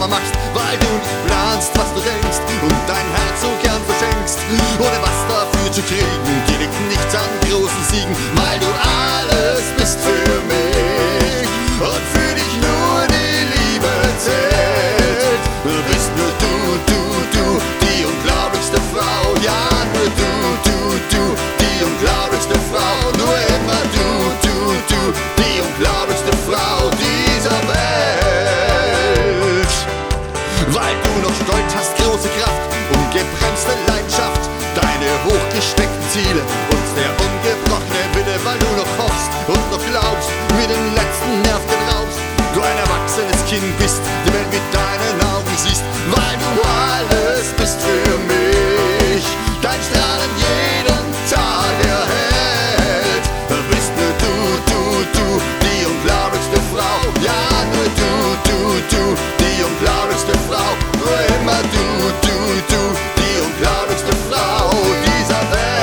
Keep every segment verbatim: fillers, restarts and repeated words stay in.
machst, weil du nicht planst, was du denkst und dein Herz so gern verschenkst, ohne was dafür zu kriegen. Dir liegt nichts an großen Siegen, weil du alles bist für mich und für dich nur die Liebe zählt. Du bist nur du, du, du, die unglaublichste Frau. Ja, nur du, du, du, die unglaublichste Frau. Nur immer du, du, du, die unglaublichste Frau dieser Welt. Weil du noch Stolz hast, große Kraft, ungebremste Leidenschaft, deine hochgesteckten Ziele und der ungebrochene Wille, weil du noch hoffst und noch glaubst, wie den letzten Nerv raubst. Du ein erwachsenes Kind bist, die Welt mit deinen Augen siehst, weil du alles bist für mich. Dein Strahlen jeden Tag erhält. Du bist nur du, du, du, die unglaublichste Frau. Ja, nur du, du, du, die unglaublichste Frau. Nur immer du, du, du, die unglaublichste Frau dieser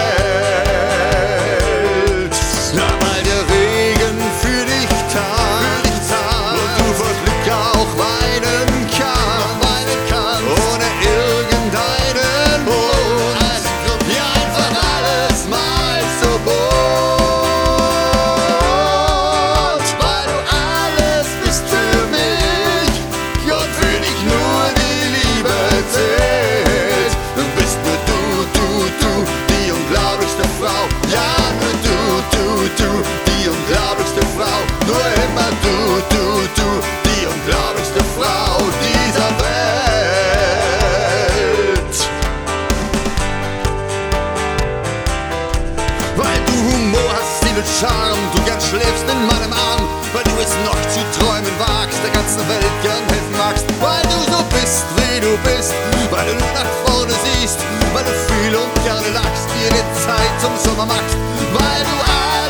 Welt. Ja, weil der Regen für dich tat und du vor Glück auch weinen kannst, ohne irgendeinen Grund. Ja, einfach alles mal so bunt, weil du alles bist für mich und für dich nur die Liebe zählt. Du bist nur du, du, du, die unglaublichste Frau. Ja, nur du, du, du, die unglaublichste Frau. Nur immer du, du, du, die unglaublichste Frau dieser Welt. Weil du Humor hast, Stil und Charme, du gern schläfst in meinem Arm, weil du es noch zu träumen wagst, der ganzen Welt gern helfen magst, weil du so bist, wie du bist, weil du nur nach vorne siehst, weil du viel und gerne lachst, dir die Zeit zum Sommer machst, weil du